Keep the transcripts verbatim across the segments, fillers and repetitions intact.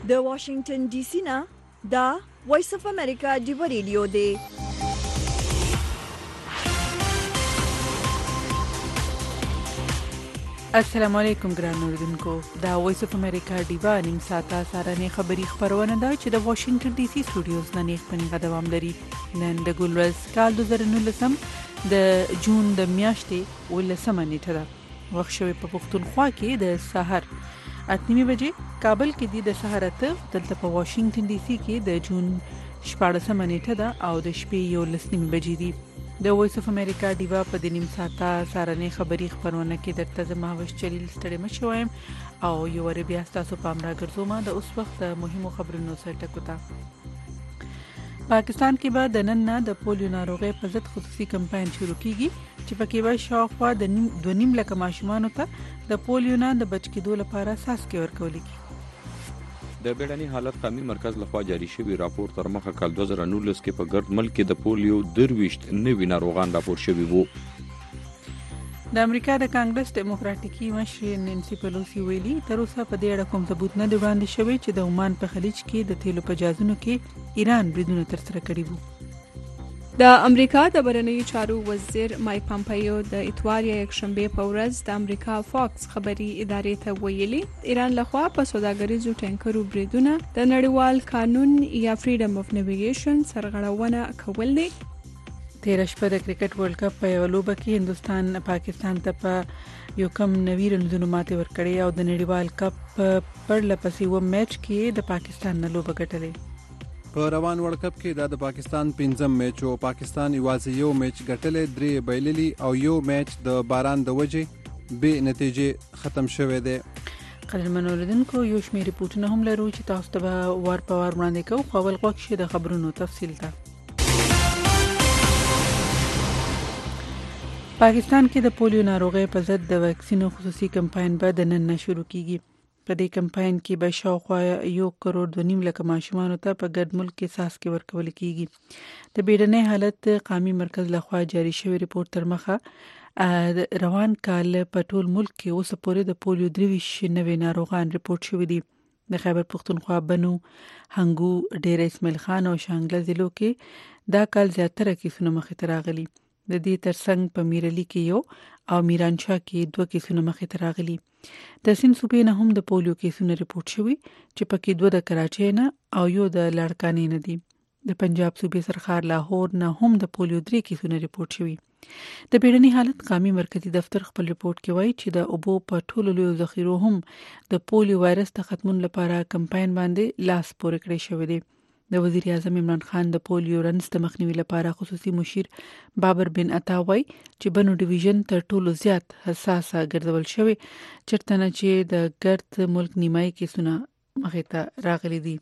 د واشنگټن ډي سي نه دا وایس اف امریکا دی ریډیو دی. السلام علیکم ګران اوردونکو، دا وایس اف امریکا دیوا نیم ساعته سارنې خبری خبرونه ده چې د واشنگټن ډي سي سټوډیوز نه نیغ پنیغه دوام لري. نن د ګولورز کال دوه زره نولسم د جون د میاشتې ولسمه نیټه ده. وخت شوی په پښتونخوا کې د سحر اته بجې، کابل کې دی د سحر اته، دلته په واشنگټن ډي سي کې د جون شپاړسمه نیټه ده او د شپې یولس نیمې بجې دي. د وایس اف امریکا دیوا په د نیم ساعته سارنې خبری خبرونه کې درته زما وش چلیل ستړي مشو وایم او یو ور بیا تاسو پام را ګرځوم د اوس وخت مهمو خبرونو سره ټکوتا. پاکستان کې به د نن نه د پولیو ناروغي په ضد خصوصي کمپاین شروع کیږي چې پکې به شاوخوا د دوه نیم لک ماشومان ته د پولیو نه د بچ کېدو لپاره څاڅکي ورکول کیږي. د بیړني حالت قومي مرکز لخوا جاری شوی راپور تر مخه کال دوه زره نولس کې په ګرد ملک کې د پولیو درويشت نوي ناروغان راپور شوی وو. د امریکا د کانګرس ډیموکراټیکي مشر نانسي پیلوسی ویلي تر اوسه په دې اړه کوم ثبوت نه دی وړاندې شوی چې د عمان په خلیج کې د تیلو په جازونو کې ایران بریدونه ترسره کړي وو. د امریکا د بهرنیو چارو وزیر مایک پامپیو د اتوار یا یکشنبه په ورځ د امریکا فاکس خبري ادارې ته ویلي ایران لخوا په سوداګریزو ټانکرو بریدونه د نړیوال قانون یا فریډم اف نیویګیشن سرغړونه کول دي. تیر شپه د کرکټ ورلد کپ په یو لوبه کې هندستان پاکستان ته په یو کم نوي رنزونو ماته ورکړې او د نړیوال کپ پر لپسې و میچ کې د پاکستان نه لوبه ګټلې. په روان ورلد کپ کې د پاکستان پنځم میچ او پاکستان یوازې یو میچ ګټلې، درې بایللي او یو میچ د باران د وجې به نتیجې ختم شوه دی. قدرمن اوردونکو، یو شمېر ریپورتونه هم لرو چې تاسو ته وار په وار وړاندې کوو، خو اول غوږ شئ د خبرونو تفصیل ته. پاکستان کې د پولیو ناروغي په ضد د واکسینو خصوصي کمپاین به د نن نه شروع کیږي. په دې کمپاین کې به شاوخوا یو کروڑ دوه نیم لک ماشومان ته په ګډ ملک کې څاڅکي ورکول کیږي. د بیړني حالت قومي مرکز لخوا جاری شوی ریپورت تر مخه روان کال په ټول ملک کې اوس پورې د پولیو درویشت نوي ناروغان ریپورت شوی دي. د خیبر پختونخوا، بنو، هنګو، ډیر اسماعیل خان او شانګله ضلعو کې دا کال زیاتره کیسونه مخې ته راغلي. د دې ترڅنګ په میرلی کې یو او میرانشاه کې دوه کیسونه مخې ته راغلي. د سند صوبې نه هم د پولیو کیسونه ریپورت شوي چې پکې دوه د کراچۍ نه او یو د لاړکانې نه دي. د پنجاب صوبې سرخار لاهور نه هم د پولیو درې کیسونه ریپورت شوي. د بیړني حالت قومي مرکزی دفتر خپل ریپورت کې وایي چې د اوبو په ټولو لویو ذخیرو هم د پولیو وایرس د ختمون لپاره کمپاین باندې لاس پورې کړی شوی دی. د وزیر اعظم عمران خان د پولیو رنځ د مخنیوي لپاره خصوصي مشیر بابر بن عطا وایي چې بنو ډیویژن تر ټولو زیات حساسه ګرځول شوی، چېرته نه چې د ګرد ملک نیمایي کیسونه مخې ته راغلي دي.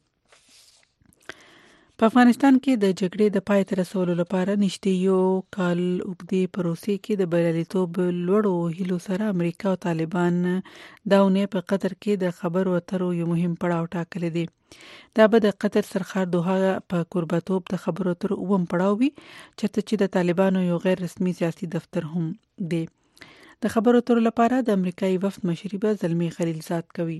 په افغانستان کې د جګړې د پای ته رسولو لپاره نږدې یو کال اوږدې پروسې کې د بریالیتوب لوړو هیلو سره امریکا او طالبان دا اونۍ په قطر کې د خبرو اترو یو مهم پړاو ټاکلی دی. دا به د قطر سرخار دوحه په کوربتوب د خبرو اترو اووم پړاو وي، چېرته چې د طالبانو یو غیر رسمي سیاسي دفتر هم دی. د خبرو اترو لپاره د امریکایي وفد مشري به زلمي خلیلزاد کوي.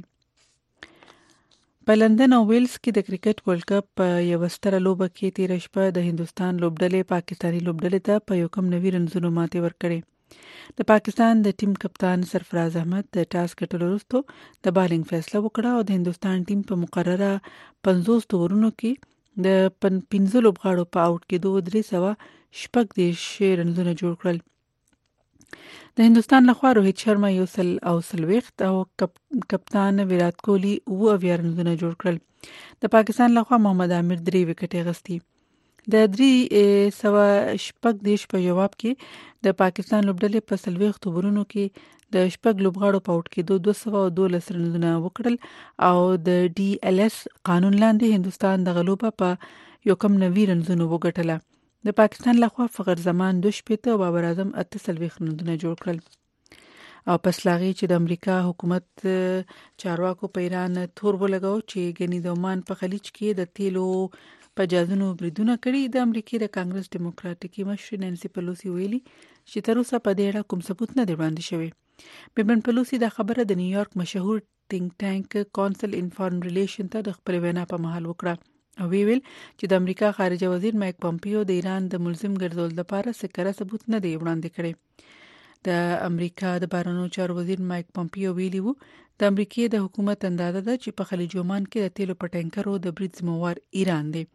په لندن او ویلز کې د کرکټ ورلد کپ په یوه ستره لوبه کې تېره شپه د هندوستان لوبډلې پاکستاني لوبډلې ته په یو کم نوي رنزونو ماتې ورکړې. د پاکستان د ټیم کپتان سرفراز احمد د ټاس ګټلو وروسته د بالینګ فیصله وکړه او د هندوستان ټیم په مقرره پنځوس اوورونو کې د پنځه لوبغاړو په آوټ کېدو درې سوه شپږ دېرش رنزونه جوړ کړل. د هندوستان لخوا روهیت شرما یو سل او څلوېښت او کپ کپتان ویرات کوهلي اووه اویا رنزونه جوړ کړل. د پاکستان لخوا محمد عامر درې وکټې اخیستي. د درې سوه شپږ دېرش په جواب کې د پاکستان لوبډلې په څلوېښت اوورونو کې د شپږ لوبغاړو په آوټ کېدو دوه سوه دولس رنزونه وکړل او د ډي ایل ایس قانون لاندې هندوستان دغه لوبه په یو کم نوي رنزونو وګټله. د پاکستان لخوا فخر زمان دوه شپېته او بابر اعظم اته څلوېښت رنزونه جوړ کړل. او پس لاغي چې د امریکا حکومت چارواکو په ایران تور ولګاو چې ګنې د عمان په خلیج کې د تیلو په جازونو بریدونه کړي. د امریکا د کانګرس ډیموکراټیکي مشر نانسي پیلوسی ویلي چې تر اوسه په دې اړه کوم ثبوت نه دی وړاندې شوی. بیبن پیلوسی دا خبره د نیویارک مشهور think tank کونسل ان فارن ریلیشن ته د خپل وینا په مهال وکړه او وی ویل چې د امریکا خارجه وزیر مایک پامپیو د ایران د ملزم ګرځول لپاره څه کره ثبوت نه دی وړاندې کړی. د امریکا د بهرنیو چارو وزیر مایک پامپیو ویلي وو د امریکای د حکومت اندازه ده چې په خلیج عمان کې د تیلو په ټانکرو د برید ذمہوار ایران دی.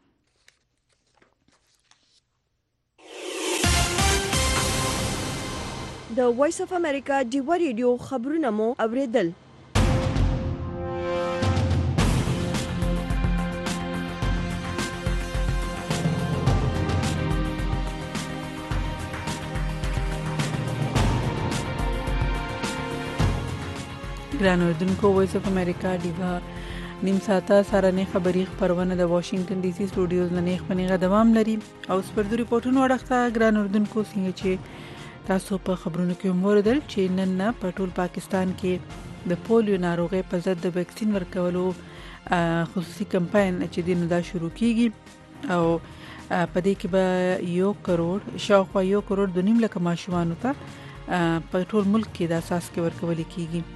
د وایس اف امریکا ډیوا ریډیو خبرونه مو اوریدل. ګران اوردونکو وایس اف امریکا ډیوا نیم ساعته سارنې خبری خبرونه د واشنگټن ډي سي سټوډیوز نه نه خبرونه دوام لري او سپردو ریپورتونو ورخته ګران اوردونکو څنګه چې تاسو په خبرونو کې موردل چې نن نه په ټول پاکستان کې د پولیو ناروغي په ضد د ویکسین ورکولو خصوصي کمپاین چې دینه دا شروع کیږي او په دې کې به یو کروڑ شاوخوا یو کروڑ د نیم لک ماشومان ته په ټول ملک کې د اساس کې ورکول کیږي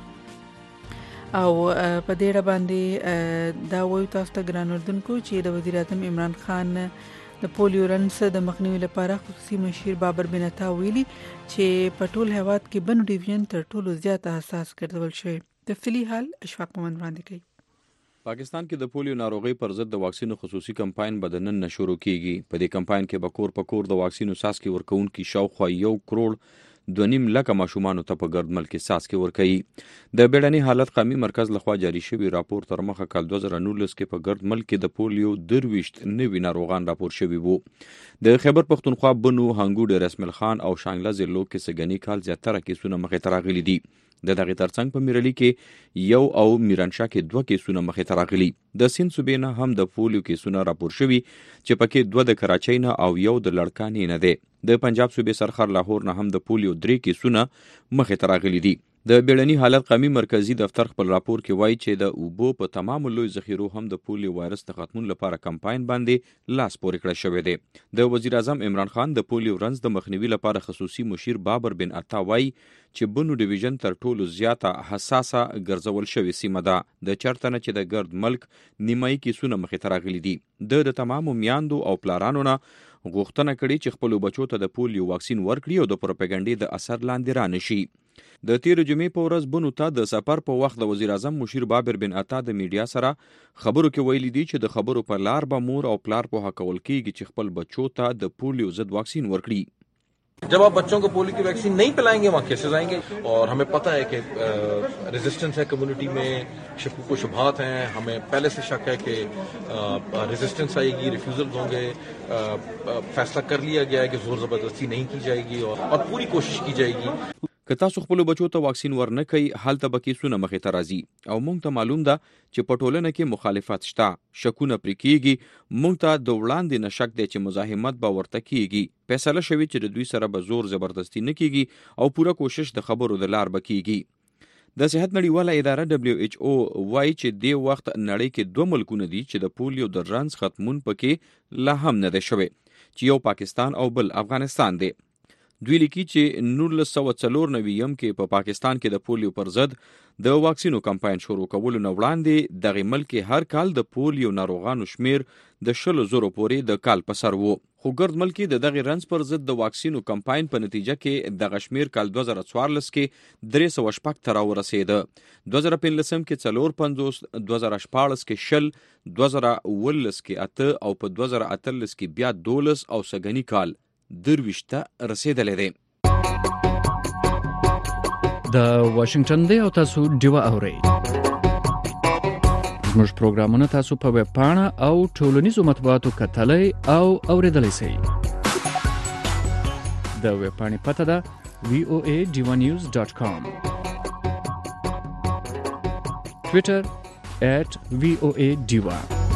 او په دې اړه باندې دا وایو تاسو ته ګران اردوونکو چې د وزیر اعظم عمران خان د پولیو رنس د مخنیوي لپاره خصوصي مشیر بابر بن عطا ویلي چې په ټول هیواد کې بنو ډیویژن تر ټولو زیات حساس ګرځول شوی. تفصیلی حال اشفاق مومند وړاندې کوي. پاکستان کې د پولیو ناروغي پر ضد د واکسینو خصوصي کمپاین به نن شروع کیږي. په دې کمپاین کې به کور په کور د واکسینو ساسکي ورکوونکي شاوخوا یو کروڑ دو نیم لکه ماشومانو ته په ګرد ملک ساسکي ورکوي. د بیړني حالت قومي مرکز لخوا جاری شوی راپور تر مخه کال دوه زره نولس کې په ګرد ملک د پولیو درويشت نوي ناروغان راپور شوی وو. د خیبر پختونخوا بنو هنګو د رسمل خان او شانګله ضلعو کې سګنی کال زیاتره کیسونه مخې ته راغلي دي. د دغه ترڅنګ په میرلی کې یو او میرانشاه کې دوه کیسونه مخې ته راغلي. د سین صوبې نه هم د پولیو کیسونه راپور شوي چې پکې دوه د کراچۍ نه او یو د لړکانې نه دی. د پنجاب صوبې سرخر لاهور نه هم د پولیو درې کیسونه مخې ته راغلي دي. د بیړني حالت قومي مرکزی دفتر خپل راپور کې وایي چې د اوبو په تمام لوی ذخیرو هم د پولیو وایرس د ختمون لپاره کمپاین باندې لاس پورې کړی شوی دی. د وزیر اعظم عمران خان د پولیو رنز د مخنیوي لپاره خصوصي مشیر بابر بن عطا وایي چې بنو ډیویژن تر ټولو زیاته حساسه ګرځول شوی سیمه ده. د چرته نه چې د ګرد ملک نیمایي کیسونه مخې ته راغلي دي. د د تمامو میاندو او پلارانو نه غوښتنه کړې چې خپل بچو ته د پولیو واکسین ورکړي او د پروپاګاندا د اثر لاندې را نشي. د تیر جمعې په ورځ بنو ته د سفر په وخت د وزیر اعظم مشیر بابر بن عطا د میډیا سره خبرو کې ویلي دي چې د خبرو پر لار به مور او پلار په حق کول کېږي چې خپل بچو ته د پولیو ضد واکسین ورکړي. जब आप बच्चों को पोलियो की वैक्सीन नहीं पिलाएंगे वहाँ केसेस आएंगे और हमें पता है कि रेजिस्टेंस है कम्युनिटी में, शकूक व शुबहात हैं, हमें पहले से शक है कि रेजिस्टेंस आएगी, रिफ्यूजल होंगे, फैसला कर लिया गया है कि जोर ज़बरदस्ती नहीं की जाएगी और, और पूरी कोशिश की जाएगी. که تاسو خپل بچو ته واکسین ورنکئ هلته به کیسونه مخې ته راځي او موږ ته معلوم ده چې په ټولنه کې مخالفت شته، شکونه پرې کیږي. موږ ته د وړاندې نه شک دی چې مزاحمت به ورته کیږي. فیصله شوی چې د دوی سره به زور زبردستی نه کیږي او پوره کوشش د خبرو د لار به کیږي. د صحت نړیواله اداره دبليو ایچ او وایي چې د وخت نړۍ کې دوه ملکونه دي چې د پولیو د رنز ختمون پکې لا هم نه دی شوی چې یو پاکستان او بل افغانستان دی. دوی لیکي چې نولس سوه څلور نویم کې په پا پاکستان کې د پولیو پر ضد د واکسینو کمپاین شروع کولو نه وړاندې دغه ملک هر کال د پولیو ناروغانو شمیر د شلو زرو پورې د کال په سر وو. خو ګرد ملک د دغه رنز پر ضد د واکسینو کمپاین په نتیجه کې دغه شمیر کال دوه زره څوارلس کې درې سوه شپږ ته راورسېده. دوه زره پنځلسم کې څلور پنځوس، دوه زره شپاړس کې شل، دوه زره اوولس کې اته او په دوه زره اتلس کې بیا دولس او سږني کال درویشت ته رسیدلې ده. د واشنگټن دی او تاسو ډیوا اورئ. زموږ پروګرامونه تاسو په ویب پاڼه او ټولنیزو مطبوعاتو کتلای او اوریدلای شئ. د ویب پاڼې پته ده وی او ای ډیوا نیوز ډاٹ کام. ټویټر ایٹ وی او ای ډیوا.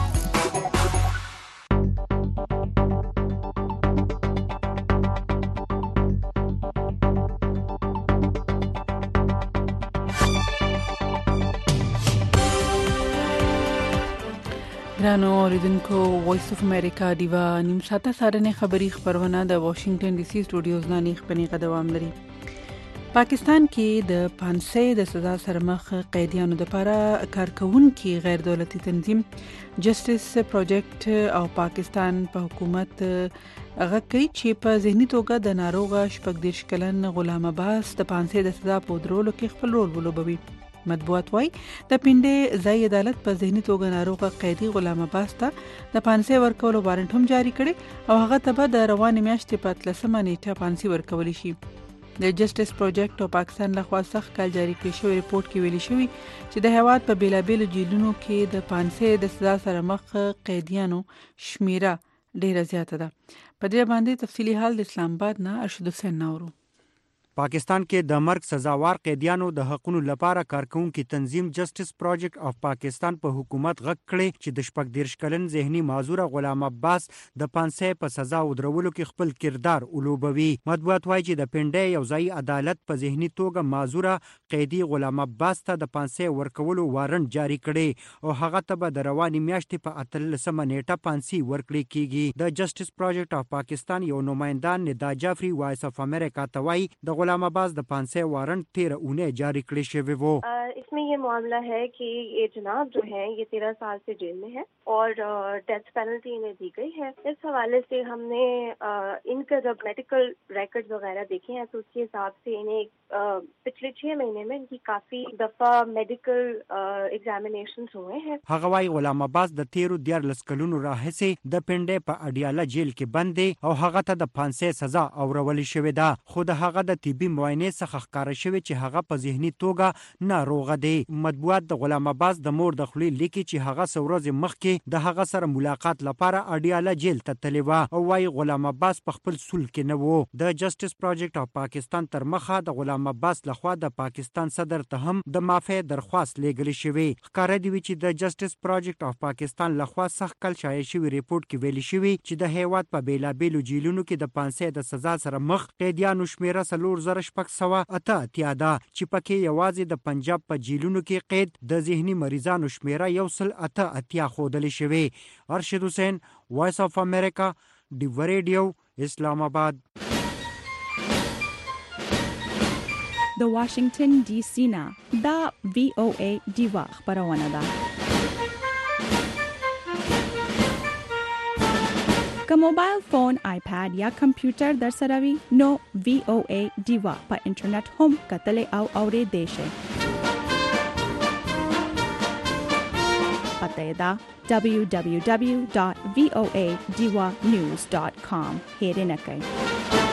ګرانو اوریدونکو وایس اف امریکا دیوا نیم ساعته سارنې خبری خبرونه د واشنگټن ډي سي سټوډیوز نه نیخ پنی غدوام لري. پاکستان کې د پانسۍ د سزا سره مخ قیدیانو لپاره کارکونکي غیر دولتي تنظیم جسټس پروجیکټ او پاکستان په حکومت هغه کوي چې په ذهني توګه د ناروغه شپږ دېرش کلن غلام عباس د پانسۍ د سزا په درولو کې خپل رول ولوبوي. مطبوعات وايي د پنډې ځای عدالت په ذهني توګه ناروغه قیدي غلام عباس ته د پانسۍ ورکولو وارنټ هم جاری کړي او هغه ته به د روانې میاشتې په اتلسمه نیټه پانسۍ ورکولی شي. د جسټس پروجیکټ او پاکستان لخوا سخت کال جاری کړی شوی ریپورت کې ویلي شوی چې د هیواد په بیلابیلو جیلونو کې د پانسۍ د سزا سره مخ قیدیانو شمیره ډیره زیاته ده. په دې باندې تفصیلی حال د اسلام آباد نه ارشد حسین نورو. پاکستان کې د مرګ سزاوار قیدیانو د حقوقو لپاره کارکونکي تنظیم جسټس پروجیکټ اف پاکستان په حکومت غږ کړي چې د شپږ دېرش کلن ذهني معذور غلام عباس د پانسۍ په سزا ودرولو کې خپل کردار ولوبوي. مطبوعات وايي چې د پنډې یو ځای عدالت په ذهني توګه معذور قیدي غلام عباس ته د پانسۍ ورکولو وارنټ جاری کړي او هغه ته به د روانې میاشتې په اتلسمه نیټه پانسۍ ورکړي کیږي. د جسټس پروجیکټ اف پاکستان یو نمائنده ندا جعفری وایس اف امریکا ته وايي د غلام عباس د پانسۍ وارنٹ تیرہ اونیں جاری کړی شوی وو. اس میں یہ معاملہ ہے کہ یہ جناب جو ہیں یہ تیرہ سال سے جیل میں ہے اور ڈیتھ پینلٹی انہیں دی گئی ہے. اس حوالے سے ہم نے ان کا جب میڈیکل ریکارڈ وغیرہ دیکھے ہیں تو اس کے حساب سے انہیں پچھلے چھ مہینے میں ان کی کافی دفعہ میڈیکل ایگزامینیشنز ہوئے ہیں. هغه وايي غلام عباس د تیرو دیارلس کلونو راهیسې د پنډې په اډیاله جیل کې بند دی او هغه ته د پانسۍ سزا اورول شوې ده. خو د هغه د طبي معاینې څخه ښکاره شوی چې هغه په ذهني توګه ناروغه دی. مطبوعات د غلام عباس د مور د خولې لیکي چې هغه څو ورځې مخکې د هغه سره ملاقات لپاره اډیاله جیل ته تللی وه او وايي غلام عباس په خپل سول کې نه و. د جسټس پروجیکټ اف پاکستان تر مخه د غلام عباس لخوا د پاکستان صدر ته هم د معافی درخواست لیږلی شوی. ښکاره دی چې د جسټس پروجیکټ اف پاکستان لخوا سخت کال شایع شوی ریپورت کې ویلي شوی چې د هیواد په بیلابیلو جیلونو کې د پانسۍ د سزا سره مخ قیدیانو شمیره څلور زره شپږ سوه اته اتیا ده چې پکې یوازې د پنجاب په جیلونو کې قید د ذهني مریضانو شمیره یو سل اته اتیا ښودلی شوی. ارشد حسین وایس اف امریکا ډیو ریډیو اسلام آباد. د واشنگټن ډي سي نه دا وی او ای ډیوا خبرونه ده. که موبایل فون، آیپاد یا کمپیوټر در سره وي نو وی او ای ډیوا په انټرنیټ هم کتلی او اوریدلی شئ. پته یې ده دبلیو دبلیو دبلیو ډاټ وی او ای ډیوا نیوز ډاټ کام. هیرې نه کوئ.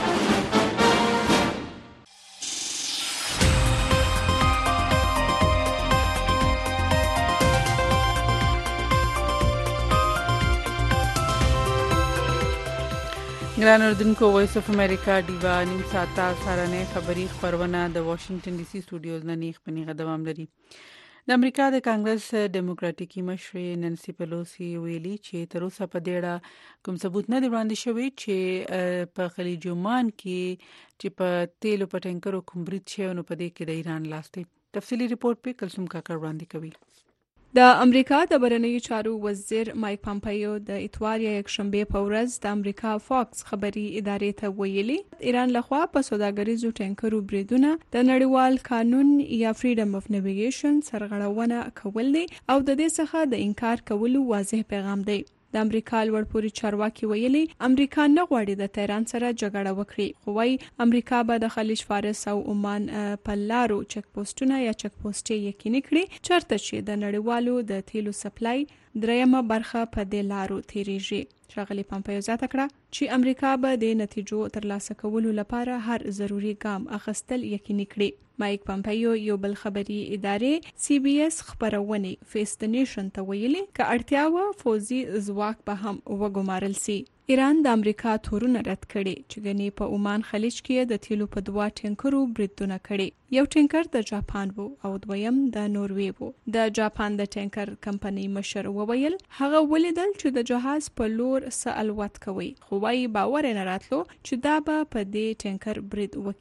ګران اردوونکو، وایس اف امریکا ډیوا نیم ساعته سهارنۍ خبري خپرونه د واشنگټن ډي سي سټوډیوز نه نیغ په نیغه دوام لري. د امریکا د کانګرس ډیموکراټیکي مشرې نانسي پیلوسی ویلي چې تر اوسه په دې اړه کوم ثبوت نه دی وړاندې شوی چې په خلیج عمان کې چې په تیلو په ټینکرو کوم برید شوی نو په دې کې د ایران لاس دی. تفصیلی ریپورت په کلثوم کاکړ وړاندې کوي. د امریکا د بهرنیو چارو وزیر مایک پامپیو د اتوار یا یکشنبه په ورځ د امریکا فاکس خبري ادارې ته ویلي ایران لخوا په سوداګریزو ټینکرو بریدونه د نړیوال قانون یا فریډم اف نیویګیشن سرغړونه کول دي او د دې څخه د انکار کولو واضح پیغام دی. د امریکا لوړپوړي چارواکي ویلي امریکا نه غواړي د تهران سره جګړه وکړي، خو وايي امریکا به د خلیج فارس او عمان په لارو چک پوسټونه یا چک پوسټې یقیني کړي چرته چې د نړیوالو د تیلو سپلای دریمه برخه په دې لارو تیریږي. ښاغلي پامپیو زیاته کړه چې امریکا به د نتیجو ترلاسه کولو لپاره هر ضروري ګام اخیستل یقیني کړي. مایک پامپیو یو بل خبري ادارې سی بي اس خبرونه فیس د نیشن ته ویلي که اړتیا و فوزي ځواک به هم وګمارل سي. ایران د امریکا تورونه رد کړي چې ګنې په عمان خلیج کې د تیلو په دوا ټینکرو بریدونه کړي. یو ټینکر د جاپان وو او دویم د نوروي وو. د جاپان د ټینکر کمپنۍ مشر وویل هغه ولیدل چې د جهاز په لور څه الوت کوي، خو وايي باور نه راتلو چې دا به په دې ټینکر برید وکړي.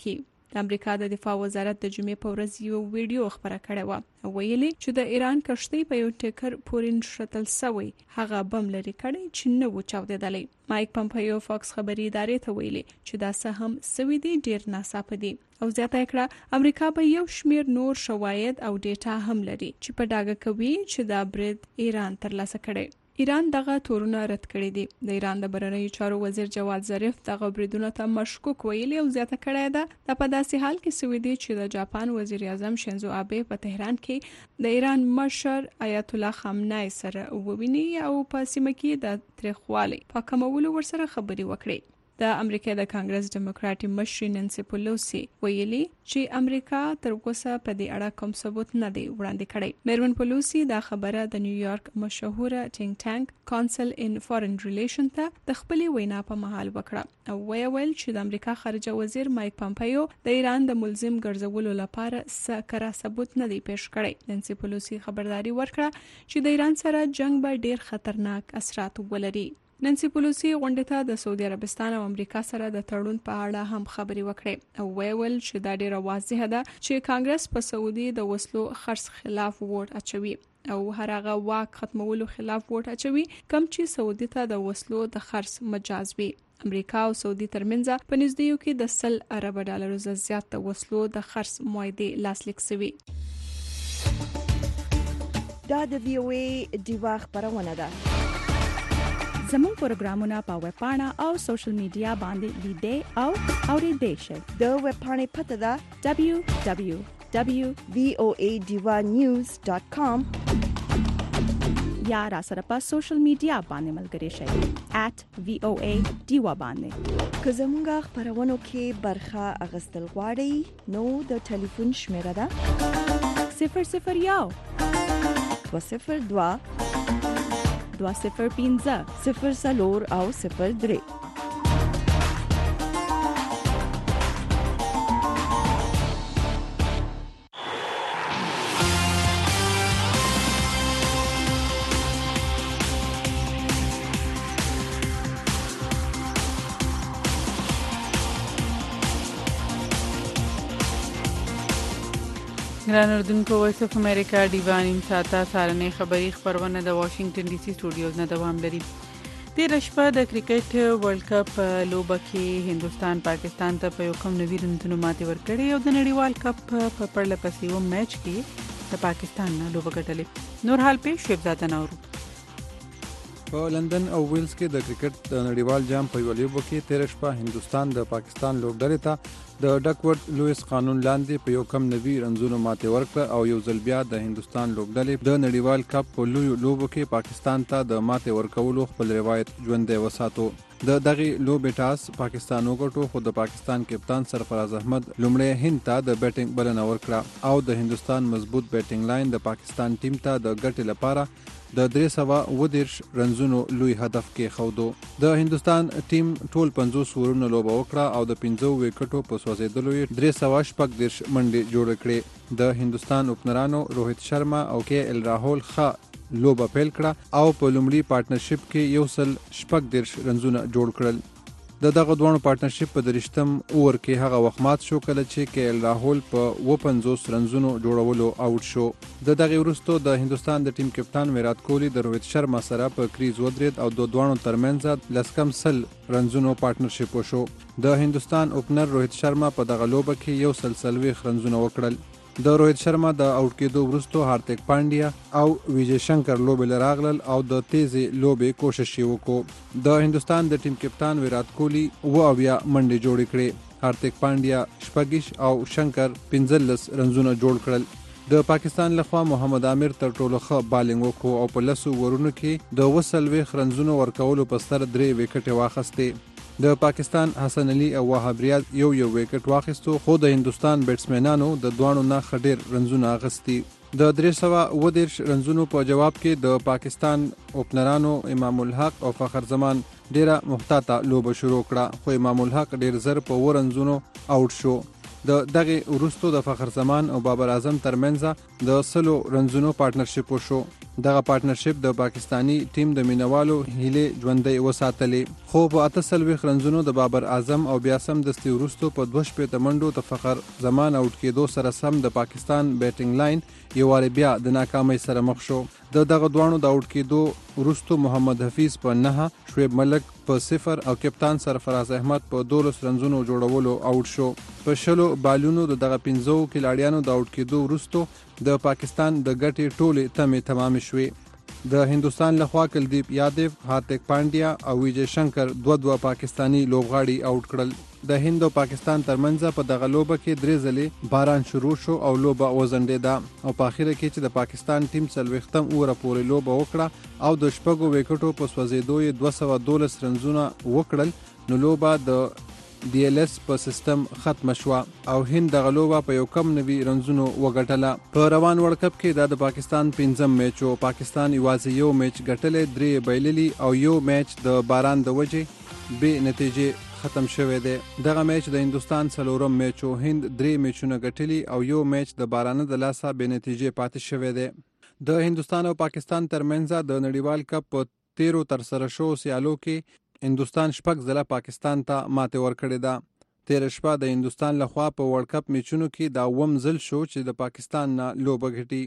د امریکا د دفاع وزارت د جمعې په ورځ یو ویډیو خبره کړې و، ویلي چې د ایران کشتۍ په یو ټکر پورې نښتل شوی، هغه بم لري کړی چې نه و چاودېدلی. مایک پمپیو فاکس خبري ادارې ته ویلي چې دا څه هم سوي دي ډیر ناڅاپه دي، او زیاته کړه امریکا به یو شمیر نور شواهد او ډیټا هم لري چې په ډاګه کوي چې دا برید ایران ترلاسه کړي. ایران دغه تورونه رد کړي دي. د ایران د بهرنیو چارو وزیر جواد ظریف دغه بریدونو ته مشکوک ویلي او زیاته کړی ده دا په داسې حال کې سوي دي چې د جاپان وزیر اعظم شینزو آبه په تهران کې د ایران مشر آیت الله خامنه‌ای سره وویني او په سیمه کې د تاریخوالي په کمولو ورسره خبري وکړي. د امریکا د کانګرس ډیموکراټي مشر نانسي پلوسی ویلي چې امریکا تر اوسه په دې اړه کوم ثبوت نه دی وړاندې کړی. میرمن پلوسی دا خبره د نیویارک مشهوره ټینک ټانک کونسل ان فارن ریلیشن ته د خپلې وینا په مهال وکړه او ویل چې د امریکا خارجه وزیر مایک پمپیو د ایران د ملزم ګرځولو لپاره څه کره ثبوت نه دی پیښ کړی. نانسي پلوسی خبرداري ورکړه چې د ایران سره جنگ به ډیر خطرناک اثرات ولري. نانسي پلوسی غونډې ته د سعودي عربستان او امریکا سره د تړون په اړه هم خبري وکړې او ویل چې دا ډیره واضحه ده چې کانګرس په سعودي د وسلو خرڅ خلاف ووټ اچوي او هر هغه واک ختمولو خلاف ووټ اچوي کوم چې سعودي ته د وسلو د خرڅ مجاز وي. امریکا او سعودي ترمنځ په نږدې کې د سل ارب ډالرو زیات د وسلو د خرڅ معاهده لاسلیک شوی. دا د وی او ای دیوا خبرونه ده. زموږ پروګرامونه په ویب پاڼه او سوشل میډیا باندې لیدئ او اوریدئ شئ. د ویب پاڼې پته ده دبلیو دبلیو دبلیو ډاٹ وی او ای دیوا نیوز ډاٹ کام یا را سره په سوشل میډیا باندې ملګري شئ ایٹ وی او ای دیوا باندې. که زموږ خبرونو کې برخه اغستل غواړئ نو د ټلیفون شمیره ده صفر صفر یو دو صفر دو دو صفر پنځه صفر څلور او صفر درې. ګران اردوونکو وایس اف امریکا ډیوان ان ساته سارنې خبری خبرونه د واشنگټن ډي سي سټوډیوز نه دوام لري. تیر شپه د کرکټ ورلد کپ لوبه کې هندستان پاکستان ته په یو کم نوي رنونو ماتې ورکړې او د نړیوال کپ په پرله پسې و میچ کې د پاکستان نه لوبه ګټلې. نور حال په شیبزاده نورو په لندن او ویلز کې د کرکټ د نړیوال جام په یو لوبه کې تیر شپه هندستان د پاکستان لوبډلې ته د ډکورد لوئس قانون لاندې په یو کم نوي رنونو ماتې ورکړه او یو ځل بیا د هندستان لوبډلې د نړیوال کپ په لویو لوبو کې پاکستان ته د ماتې ورکولو خپل روایت ژوندی وساتو. د دغه لوبې ټاس پاکستان وګټو خو د پاکستان کپتان سرفراز احمد لومړی هند ته د بیټینګ بلنه ورکړه او د هندستان مضبوط بیټینګ لاین د پاکستان ټیم ته د ګټې لپاره د درې سوه اووه دېرش رنزونو لوی هدف کې خودو. د هندستان ټیم ټول پنځوس ورونه لوبه وکړه او د پنځو وکټو په سوځېدلو یې درې سوه شپږ دېرش منډې جوړې کړې. د هندستان اوپنرانو روهیت شرما او کې ال راهول ښه لوبه پیل کړه او په لومړي پارټنرشپ کې یو سل شپږ دېرش رنزونه جوړ کړل. د دغه دوه پارټنرشپ په درشتم اور کې هغه وخت مات شو کله چې کې ال راهول په اوه پنځوس رنزونو جوړولو آوټ شو. د دغه وروسته د هندستان د ټیم کپتان ویرات کوهلی د روهیت شرما سره په کریز ودرېد او د دوه ترمنځ لس کم سل رنزونو پارټنرشپ وشو. د هندستان اوپنر روهیت شرما په دغه لوبه کې یو سل څلوېښت رنزونه وکړل. د روهیت شرما د اوټ کېدو وروسته هارتیک پانډیا او ویجے شنکر لوبې لراغلل او د تیزې لوبې کوشش یې وکړو. د هندستان د ټیم کپتان ویرات کوهلی اوه اویا منډې جوړې کړې. هارتیک پانډیا شپږ او شنکر پنځلس رنزونه جوړ کړل. د پاکستان لخوا محمد عامر تر ټولو ښه بالینګ وکړو او په لسو ورونو کې د اوه څلوېښت رنزونو ورکولو په سر درې وکټې واخیستې. د پاکستان حسن علي او وهاب ریاض یو یو وکټ واخیستو خو د هندستان بیټسمنانو د دوانو نه خډیر رنزونه اغستی. د درې سوه اووه دېرش رنزونو په جواب کې د پاکستان اوپنرانو امام الحق او فخر زمان ډیره محتاطه لوبه شروع کړه خو امام الحق ډیر زر په اووه رنزونو آوټ شو. د دغه وروسته د فخر زمان او بابر اعظم ترمنځ د سلو رنزونو پارټنرشپ وشو. دغه پارټنرشپ د پاکستانی ټیم د مینوالو هیله ژوندۍ وساتلې، خو په اته څلوېښت رنزونو د بابر اعظم او بیا سم دستي وروستو په دوه شپېته منډو د فخر زمان اوټ کېدو سره سم د پاکستان بیټینګ لاین یو وارې بیا د ناکامۍ سره مخ شو. د دغه دواړو د اوټ کېدو وروستو محمد حفیظ په نهه، شعیب ملک په صفر او کپتان سرفراز احمد په دولس رنزونو جوړولو اوټ شو. په شلو بالونو د دغه پنځو کلاړیانو د اوټ کېدو وروستو د پاکستان د ګټې ټولې تمې تمامې شوې. د هندوستان لخوا کلدیپ یادیو، هارتک پانډیا او ویجے شنکر دوه دوه پاکستانی لوبغاړي اوټ کړل. د هند او پاکستان ترمنځ په دغه لوبه کې درې ځلې باران شروع شو او لوبه وځنډېده او په اخره کې چې د پاکستان ټیم څلوېښتم اوره پورې لوبه وکړه او د شپږو وکټو په سوځېدو یې دوه سوه دولس رنزونه وکړل، نو لوبه د ډي ایل ایس په سیستم ختمه شوه او هند دغه لوبه په یو کم نوي رنزونو وګټله. په روان ورلډ کپ کې دا د پاکستان پنځم میچ و. پاکستان یوازې یو میچ ګټلی، درې بایللي او یو میچ د باران د وجې بې نتیجې ختم شوی دی. دغه میچ د هندوستان څلورم میچ و. هند درې میچونه ګټلي او یو میچ د بارانه د لاسه بې نتیجې پاتې شوی دی. د هندوستان او پاکستان ترمنځ د نړیوال کپ په تیرو ترسره شوو سیالو کې هندوستان شپږ ځله پاکستان ته ماتې ورکړې ده. تیره شپه د هندوستان لخوا په ورلډ کپ میچونو کې دا اووم ځل شو چې د پاکستان نه لوبه ګټي.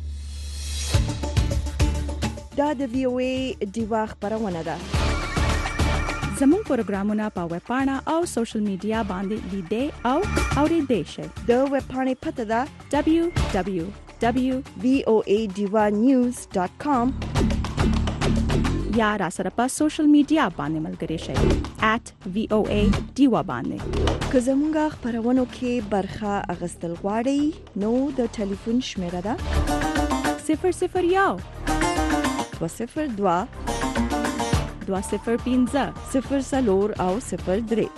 دا د وی او ای ډیوا خبرونه ده. زموږ پروګرامونه په ویب پاڼه او سوشل میډیا باندې لیدې او اورېدې شئ. د ویب پاڼې پته ده دبلیو دبلیو دبلیو وی او ای ډیوا نیوز ډاټ کام یا را سره په سوشل میډیا باندې ملګری شئ ایٹ وی او ای ډیوا باندې. که زموږ خبرونو کې برخه اخیستل غواړئ نو د ټلیفون شمیره ده صفر صفر یو دوه صفر دوه دوه صفر پنځه صفر څلور او صفر درې.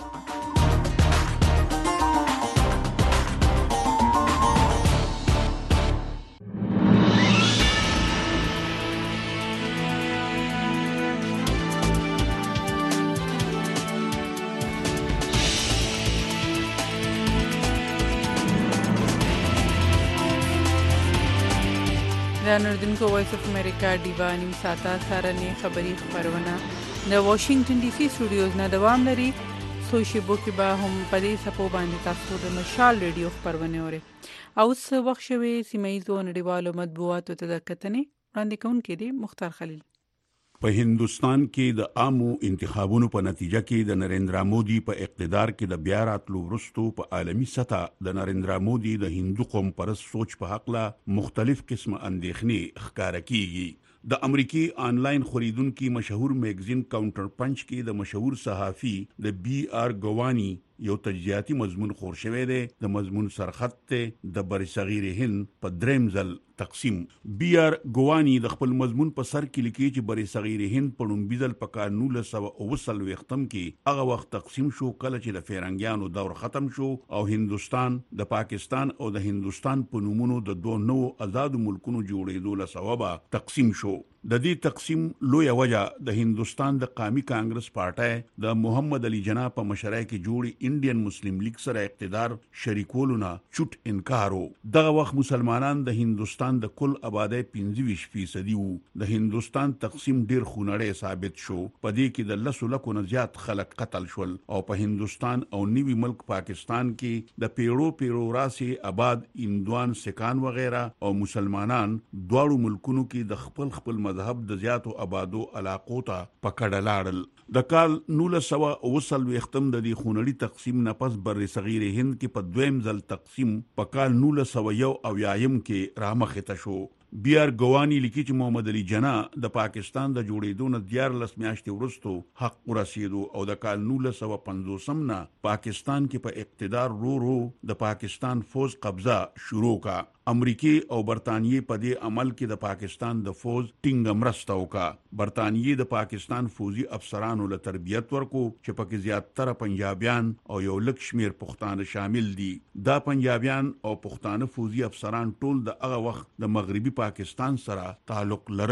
د نوردونکو وایس اف امریکا ډیوا نیم ساعته سارنې خبری خبرونه د واشنگټن ډي سي سټوډیوز نه دوام لري. سو شیبو کې به هم په دې سپو باندې تاسو د مشال ریډیو خبرونه اورئ. او څه وخت شوي سیمایزو نړیوالو مطبوعاتو ته د کتنې وړاندې کوونکی دی مختار خلیل. په هندوستان کې د عامو انتخابونو په نتیجه کې د نریندرا مودي په اقتدار کې د بیا راتلو وروسته په عالمي سطح د نریندرا مودي د هندو قوم پرست سوچ په حق لا مختلف قسم اندېښنې ښکاره کیږي. د امریکي آنلاین خریدونکو مشهور میگزین کاونټر پنچ کې د مشهور صحافي د بی آر ګوانی یو تجزیاتی مضمون خور شوی دی. د مضمون سرخط ته د برصغیر هند په دریم ځل تقسیم. بی آر ګوانی د خپل مضمون په سر کې لیکي چې برصغیر هند په لومړي ځل په کال نولس سوه اوه څلوېښتم کې هغه وخت تقسیم شو کله چې د فیرنګیانو دور ختم شو او هندوستان د پاکستان او د هندوستان په نومونو د دوه نوو آزادو ملکونو جوړېدو له سببه تقسیم شو. د دې تقسیم لویه وجه د هندوستان د قومي کانګرس پارټۍ د محمد علي جناح په مشرۍ کې جوړ انډین مسلم لیگ سره اقتدار شریکولو نه چوټ انکار وو. دغه وخت مسلمانان د هندوستان د کل آبادی پنځه ویشت فیصدي وو. د هندوستان تقسیم ډیر خونړی ثابت شو. په دې کې د لسو لکو نه زیات خلک قتل شول او په هندوستان او نیوي ملک پاکستان کې د پیړو پیړو راسې آباد هندوان، سکان وغیرہ او مسلمانان دواړو ملکونو کې د خپل خپل مذهب د زیاتو آبادو علاقو ته پکړه لاړل. د کال نولس سوه اوه څلوېښتم د دې خونړي تقسیم نه پس بر صغیر هند کې په دویم ځل تقسیم په کال نولس سوه یو اویایم کې رامخې ته شو. بی آر ګوانی لیکي چې محمد علي جناح د پاکستان د جوړېدو نه دیارلس میاشتې وروسته حق ورسېدو او د کال نولس سوه پنځوسم نه پاکستان کې په اقتدار رو رو د پاکستان فوج قبضه شروع کا. امریکای او برطانیې په دې عمل کې د پاکستان د فوج ټینګه مرسته وکړه. برطانیې د پاکستان فوجي افسرانو له تربیت ورکو چې پکې زیاتره پنجابیان او یو لږ شمیر پښتانه شامل دي. دا پنجابیان او پښتانه فوجي افسران ټول د هغه وخت د مغربي پاکستان سره تعلق لرلو.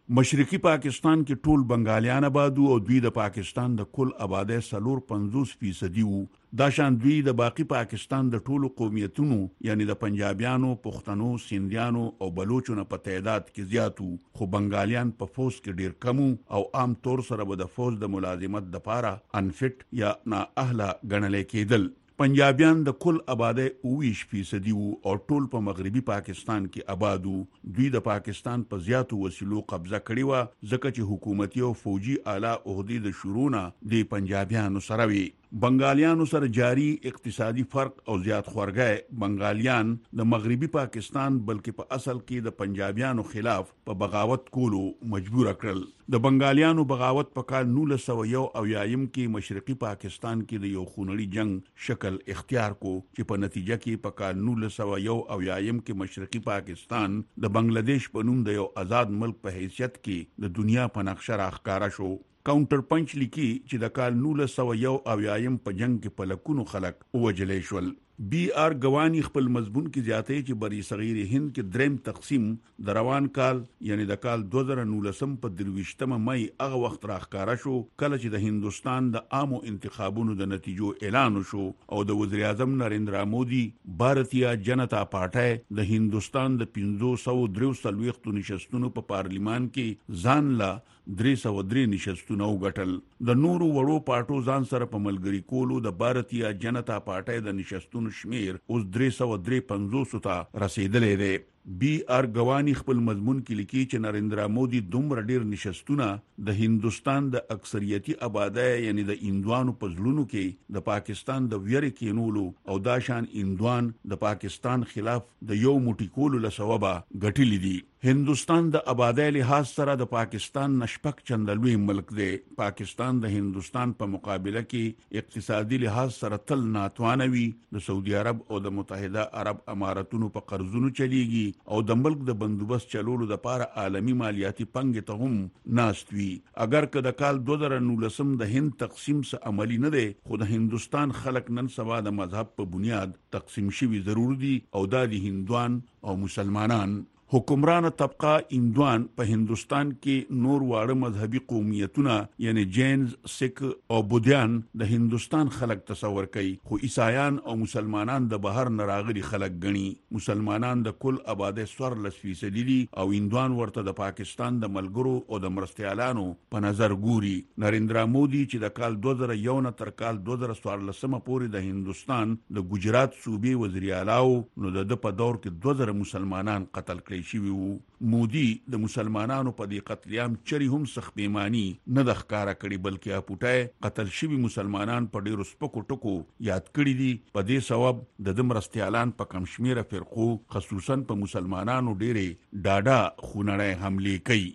مشرقي پاکستان کې ټول بنگالیان آبادو او دوی د پاکستان د کل آبادی سلور پنځوس فیصدي وو. دا شان دوی د باقی پاکستان د ټولو قومیتونو یعنی د پنجابیانو، پښتنو، سیندیانو او بلوچو نه په تعداد کې زیات وو، خو بنگالیان په فوج کې ډیر کم او عام طور سره به د فوج د ملازمت لپاره انفټ یا نااهله ګڼل کېدل. پنجابیان د کل آبادی اویش فیصدي وو او ټول په مغربي پاکستان کې آبادو. دوی د پاکستان په زیاتو وسیلو قبضه کړې وه ځکه چې حکومتي او فوجي اعلی عہدې د شروع نه د پنجابیانو سره وي. بنگالیانو سره جاری اقتصادي فرق او زیات خورګای بنگالیان د مغربي پاکستان بلکې په اصل کې د پنجابیانو خلاف په بغاوت کولو مجبور کړل. د بنگالیانو بغاوت په کال نولس سوه یو اویایم کې مشرقي پاکستان کې د یو خونړي جنگ شکل اختیار کو چې په نتیجه کې په کال نولس سوه یو اویایم کې مشرقي پاکستان د بنگلاديش په نوم د یو آزاد ملک په حیثیت کې د دنیا په نقشه راښکاره شو. کاونټر پنچ لیکي چې د کال نولس سوه یو اویایم په جنگ کې په لکونو خلک ووجلې شول. بی آر ګوانی خپل مضمون کې زیاتې چې بری صغیر هند کې دریم تقسیم د روان کال یعنی د کال دو زره نولسم په درویشتمه مئی هغه وخت راښکاره شو کله چې د هندستان د عامو انتخابونو د نتیجو اعلان شو او د وزیر اعظم نریندرا مودي بھارتیا جنتا پارټي د هندستان د پنځه سوه درې څلوېښتو نشستونو په پارلیمان کې ځان لا درې سوه درې نشستونه وګټل. د نورو وړو پارټو ځان سره په ملګري کولو د بھارتیا جنتا پارټي د نشستونو شمیر اوس درې سوه درې پنځوس ته رسیدلې دی. بی آر ګوانی خپل مضمون کې لیکي چې نریندرا مودي دومره ډیر نشستونه د هندستان د اکثریتي آبادی یعنی د هندوانو په زړونو کې د پاکستان د ویرې کېنولو او دا شان هندوان د پاکستان خلاف د یو موټی کولو له سببه ګټلې دي. هندستان د آبادی لحاظ سره د پاکستان نشپک چندلوي ملک دی. پاکستان د هندستان په مقابله کې اقتصادي لحاظ سره تل ناتوانه وي. د سعودي عرب او د متحده عرب اماراتونو په قرضونو چلیږي او د ملک د بندوبست چلولو د پاره عالمی مالیاتي پنګ ته هم ناست وي. اگر که د کال دو زره نولسم د هند تقسیم سره عملی نه دی خو د هندستان خلک نن سبا د مذهب په بنیاد تقسیم شوي ضرور دي او دا د هندوان او مسلمانان. حکمران طبقه هندوان په هندستان کې نور واړه مذهبي قومیتونه یعنی جینز، سکھ او بودیان د هندستان خلک تصور کوي خو عیسایان او مسلمانان د بهر نراغلي خلک ګڼي. مسلمانان د کل آبادی څوارلس فیصدي دي او هندوان ورته د پاکستان د ملګرو او د مرستیالانو په نظر ګوري. نریندرا مودي چې د کال دو زره یو نه تر کال دو زره څوارلسمه پورې د هندستان د ګجرات صوبې وزیر اعلی نو د په دور کې دو زره مسلمانان قتل کړي شوي وو. مودي د مسلمانانو په دې قتلیام چری هم سخت پیمانی نه د ښکارا کړي بلکې اپوټای قتل شوي مسلمانان په ډیرو سپکو ټکو یاد کړي دي. په دې سبب د د مرستیالان په کم شمیره فرقو خصوصا په مسلمانانو ډیره ډاډه خونړی حمله کوي.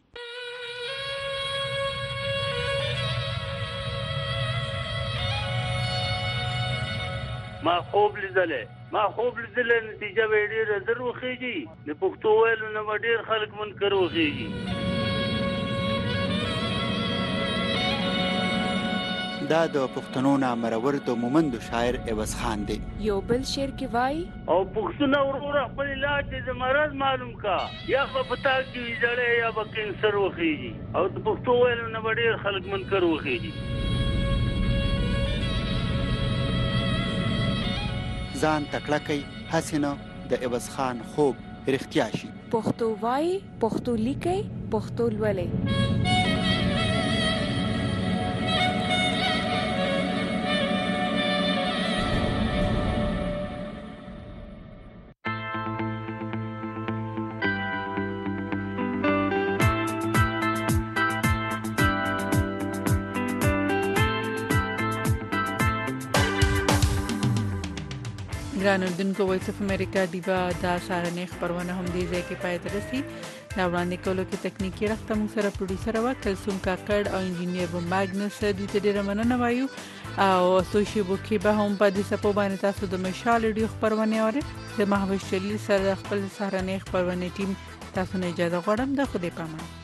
ما خوب لیدلې ما خوب لیدلې نتیجه به ډېره زر وخیږي. د پښتو ویلو نه به ډېر خلک منکر وخیږي. دا د پښتنو نامرور د مومندو شاعر عوض خان دی. یو بل شعر کې وای او پښتون ورور خپل علاج د مرض معلوم کا یا په پتا کې ویځړې یا به کینسر وخیږي او د پښتو ویلو نه به ډېر خلک منکر وخیږي. ځان تکړه کوي هسې نه د عوض خان خوب رښتیا شي. پښتو وای، پښتو لیکي، پښتو لولي. ګران اردوونکو وایس اف امریکا دیوا دا سارنې خبرونه هم دې ځای کې پای ته رسي. دا وړاندې کولو کې تکنیکی رخته موږ سره پروډوسر وا کلثوم کاکړ او انجینیر بو ماګنس دوی ته ډیره مننه وایو او سوشي بو کې به هم په دې سپو باندې تاسو د مشال ډیو خبرونه اورئ. د محوش چلی سره خپل سارنې خبرونه ټیم تاسو نه اجازه غواړم. د خدای پامان.